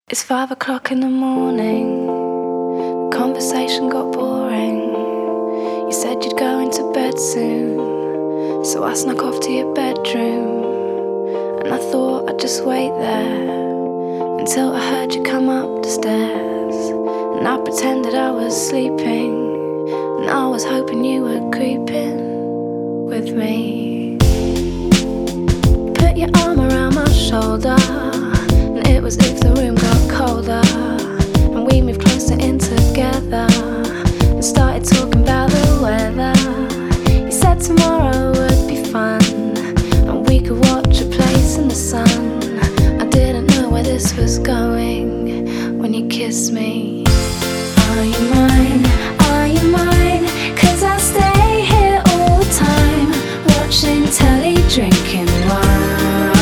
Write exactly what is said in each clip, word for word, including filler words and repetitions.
It's five o'clock in the morning. The conversation got boring. You said you'd go into bed soon, so I snuck off to your bedroom. And I thought I'd just wait there until I heard you come up the stairs. And I pretended I was sleeping, and I was hoping you were creeping with me. Put your arm around my shoulder, and it was if the room got colder, and we moved closer in together and started talking about the weather. You said tomorrow would be fun, and we could watch a place in the sun. I didn't know where this was going when you kissed me. Are you mine? Are you mine? 'Cause I stay here all the time, watching telly, drinking wine.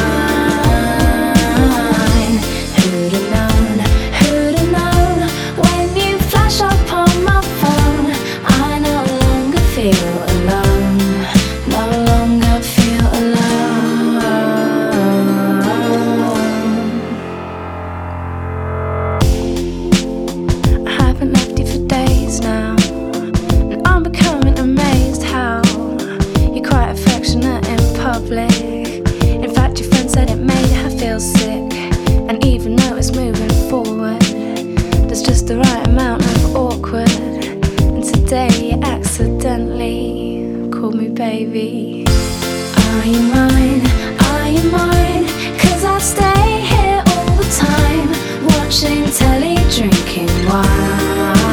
In fact, your friend said it made her feel sick, and even though it's moving forward, there's just the right amount of awkward. And today you accidentally called me baby. Are you mine? Are you mine? 'Cause I stay here all the time, watching telly, drinking wine.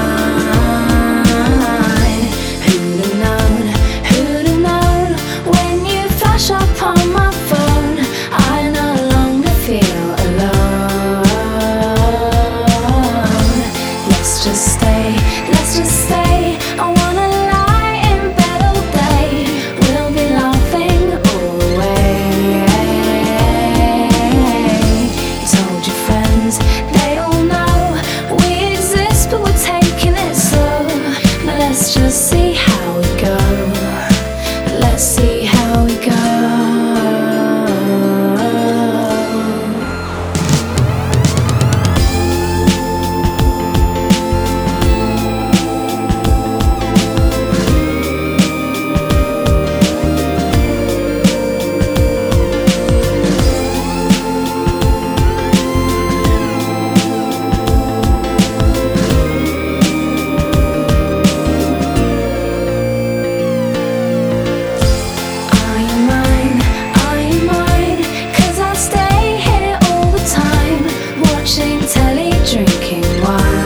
Let's just see how we go. Let's see how we go. Telly, drinking wine.